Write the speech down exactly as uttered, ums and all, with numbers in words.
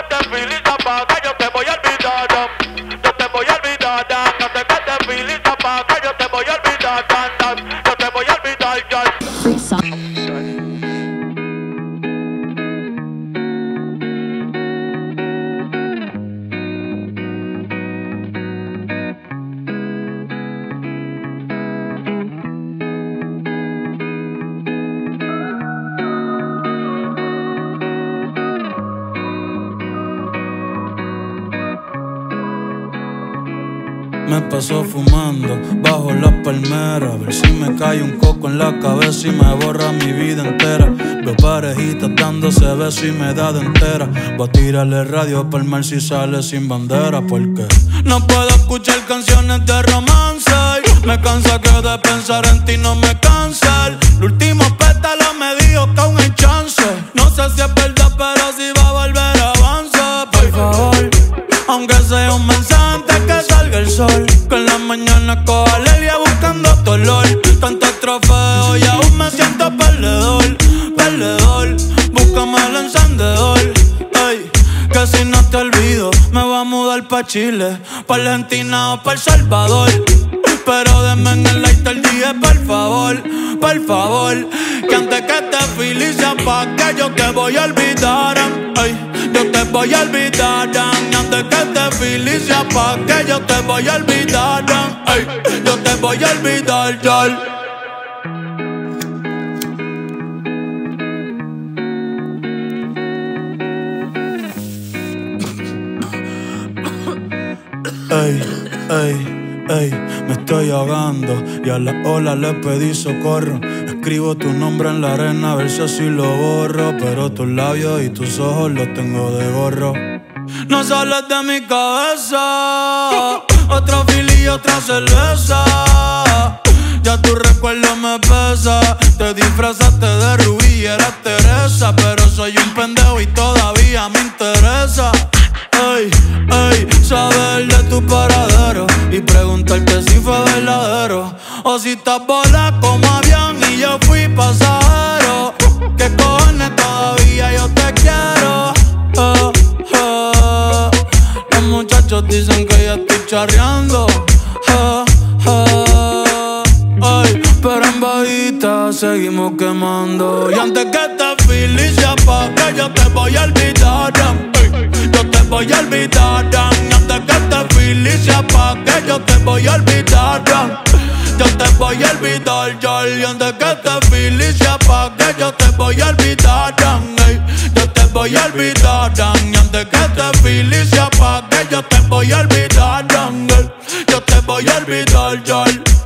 te feliz apaga, yo te voy a olvidar. Yo te voy a olvidar, antes que te feliz apaga, yo te voy a olvidar. Yo te voy a olvidar, yo. Me paso fumando bajo las palmeras, a ver si me cae un coco en la cabeza y me borra mi vida entera. Veo parejitas dándose besos y me da de entera. Voy a tirarle radio pa'l mar si sale sin bandera, porque no puedo escuchar canciones de romance. Me cansa que de pensar en ti no me cansa. El último pétalo me dijo que aún hay chance. No sé si es verdad, pero si va a volver avanza. Por favor, aunque sea un mensaje antes que salga el sol, que en la mañana coja alergia buscando tu olor. Tantos trofeos y aún me siento perdedor, perdedor. Búscame el encendedor, ey, que si no te olvido me voy a mudar pa' Chile, pa' Argentina o pa' El Salvador. Pero denme en el light el día, por favor, por favor. Que antes que te feliz se apague, yo te voy a olvidar, ey, yo te voy a olvidar. Antes que te feliz se apague, yo te voy a olvidar, ey, yo te voy a olvidar, ya. Ey, ey, ey, me estoy ahogando y a la ola le pedí socorro. Escribo tu nombre en la arena a ver si así lo borro, pero tus labios y tus ojos los tengo de gorro. No sales de mi cabeza, otro fili y otra cerveza. Ya tu recuerdo me pesa. Te disfrazaste de Rubí y eras Teresa, pero soy un pendejo y todavía me interesa. Ey, ey, saber de tu paradero y preguntarte si fue verdadero o si estás volando como avión y yo fui pasajero. ¿Qué cojones todavía yo te quiero? Oh, oh. Los muchachos dicen que ya estoy charreando. Oh, oh. Ay, pero en bajita seguimos quemando. Y antes que te feliz se apague, yo te voy a olvidar. Yo te voy a olvidar, antes que te feliz se apague, yo te voy a olvidar. Yo te voy a olvidar, yo, y antes que te feliz se apague, yo te voy a olvidar. Yo te voy a olvidar, antes que te feliz se apague, yo te voy a olvidar. Yo te voy a olvidar, yo.